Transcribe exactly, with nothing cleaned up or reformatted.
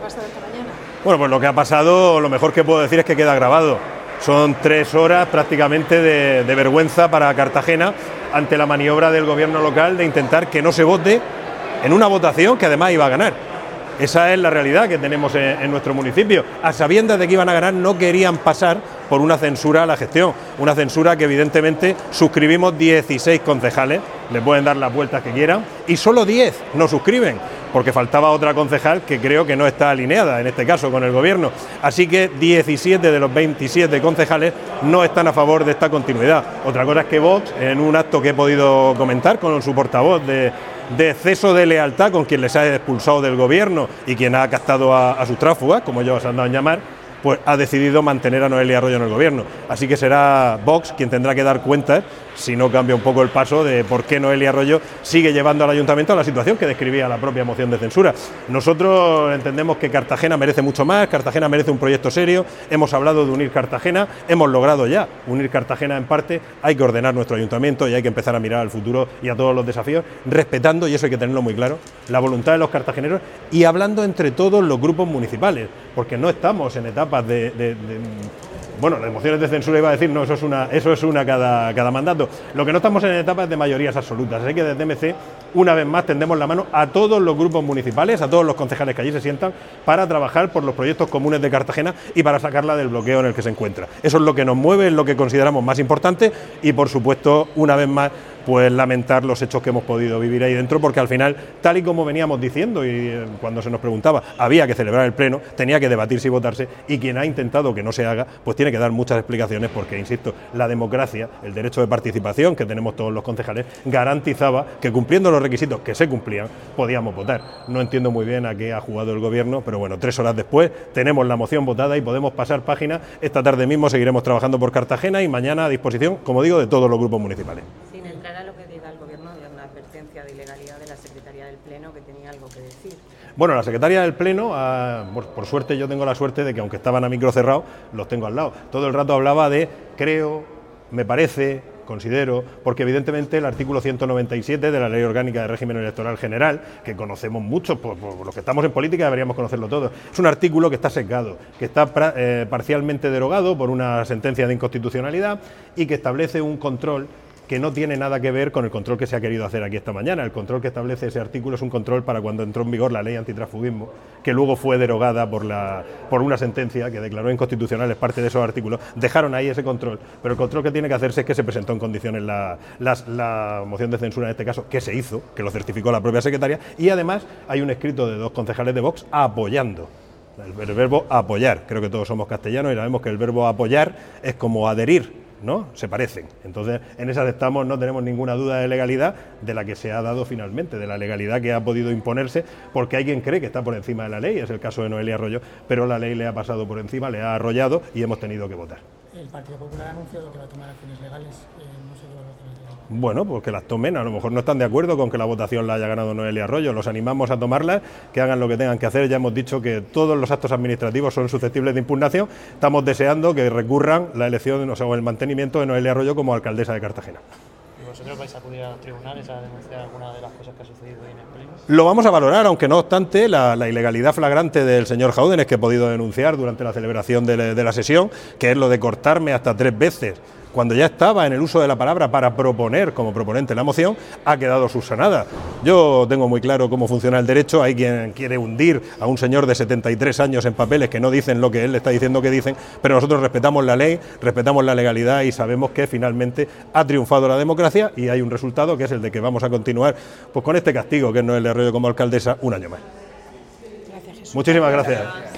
pasado esta mañana? Bueno, pues lo que ha pasado, lo mejor que puedo decir es que queda grabado. Son tres horas prácticamente de, de vergüenza para Cartagena ante la maniobra del gobierno local de intentar que no se vote en una votación que además iba a ganar. Esa es la realidad que tenemos en, en nuestro municipio. A sabiendas de que iban a ganar, no querían pasar por una censura a la gestión. Una censura que evidentemente suscribimos dieciséis concejales, le pueden dar las vueltas que quieran, y solo diez no suscriben, porque faltaba otra concejal que creo que no está alineada, en este caso, con el gobierno. Así que diecisiete de los veintisiete concejales no están a favor de esta continuidad. Otra cosa es que Vox, en un acto que he podido comentar con su portavoz de... de exceso de lealtad con quien les ha expulsado del gobierno y quien ha captado a, a sus tráfugas, como ellos han dado en llamar, pues ha decidido mantener a Noelia Arroyo en el gobierno. Así que será Vox quien tendrá que dar cuentas, si no cambia un poco el paso, de por qué Noelia Arroyo sigue llevando al ayuntamiento a la situación que describía la propia moción de censura. Nosotros entendemos que Cartagena merece mucho más, Cartagena merece un proyecto serio, hemos hablado de unir Cartagena, hemos logrado ya unir Cartagena en parte, hay que ordenar nuestro ayuntamiento y hay que empezar a mirar al futuro y a todos los desafíos, respetando, y eso hay que tenerlo muy claro, la voluntad de los cartageneros y hablando entre todos los grupos municipales, porque no estamos en etapas de... de, de bueno, las mociones de censura iba a decir, no, eso es una, eso es una cada, cada mandato. Lo que no estamos en etapas de mayorías absolutas, así que desde M C, una vez más, tendemos la mano a todos los grupos municipales, a todos los concejales que allí se sientan, para trabajar por los proyectos comunes de Cartagena y para sacarla del bloqueo en el que se encuentra. Eso es lo que nos mueve, es lo que consideramos más importante y, por supuesto, una vez más, pues lamentar los hechos que hemos podido vivir ahí dentro, porque al final, tal y como veníamos diciendo y eh, cuando se nos preguntaba, había que celebrar el pleno, tenía que debatirse y votarse, y quien ha intentado que no se haga, pues tiene que dar muchas explicaciones, porque, insisto, la democracia, el derecho de participación que tenemos todos los concejales, garantizaba que, cumpliendo los requisitos que se cumplían, podíamos votar. No entiendo muy bien a qué ha jugado el gobierno, pero bueno, tres horas después tenemos la moción votada y podemos pasar página. Esta tarde mismo seguiremos trabajando por Cartagena y mañana a disposición, como digo, de todos los grupos municipales. Sin entrar a lo que diga el gobierno, de una advertencia de ilegalidad de la secretaria del Pleno, que tenía algo que decir. Bueno, la secretaria del Pleno, ah, por, por suerte yo tengo la suerte de que, aunque estaban a micro cerrado, los tengo al lado. Todo el rato hablaba de creo, me parece, considero, porque evidentemente el artículo ciento noventa y siete de la Ley Orgánica de Régimen Electoral General, que conocemos muchos, por, por los que estamos en política deberíamos conocerlo todo, es un artículo que está secado, que está pra, eh, parcialmente derogado por una sentencia de inconstitucionalidad y que establece un control que no tiene nada que ver con el control que se ha querido hacer aquí esta mañana. El control que establece ese artículo es un control para cuando entró en vigor la ley antitransfugismo, que luego fue derogada por, la, por una sentencia que declaró inconstitucionales parte de esos artículos. Dejaron ahí ese control, pero el control que tiene que hacerse es que se presentó en condiciones la, la, la moción de censura, en este caso, que se hizo, que lo certificó la propia secretaria, y además hay un escrito de dos concejales de Vox apoyando. El, el verbo apoyar, creo que todos somos castellanos y sabemos que el verbo apoyar es como adherir, ¿no? Se parecen. Entonces, en esas estamos, no tenemos ninguna duda de legalidad de la que se ha dado finalmente, de la legalidad que ha podido imponerse, porque hay quien cree que está por encima de la ley, es el caso de Noelia Arroyo, pero la ley le ha pasado por encima, le ha arrollado y hemos tenido que votar. El Partido Popular ha anunciado que va a tomar acciones legales, eh, no sé qué va a hacer. Bueno, pues que las tomen, a lo mejor no están de acuerdo con que la votación la haya ganado Noelia Arroyo, los animamos a tomarlas, que hagan lo que tengan que hacer. Ya hemos dicho que todos los actos administrativos son susceptibles de impugnación, estamos deseando que recurran la elección, o sea, o el mantenimiento de Noelia Arroyo como alcaldesa de Cartagena. ¿Y vosotros vais a acudir a los tribunales a denunciar alguna de las cosas que ha sucedido hoy en el pleno? Lo vamos a valorar, aunque no obstante la, la ilegalidad flagrante del señor Jaúdenes, que he podido denunciar durante la celebración de, la, de la sesión, que es lo de cortarme hasta tres veces cuando ya estaba en el uso de la palabra para proponer como proponente la moción, ha quedado subsanada. Yo tengo muy claro cómo funciona el derecho, hay quien quiere hundir a un señor de setenta y tres años en papeles que no dicen lo que él le está diciendo que dicen, pero nosotros respetamos la ley, respetamos la legalidad y sabemos que finalmente ha triunfado la democracia y hay un resultado que es el de que vamos a continuar pues con este castigo, que es Noelia Arroyo como alcaldesa, un año más. Gracias, Jesús. Muchísimas gracias.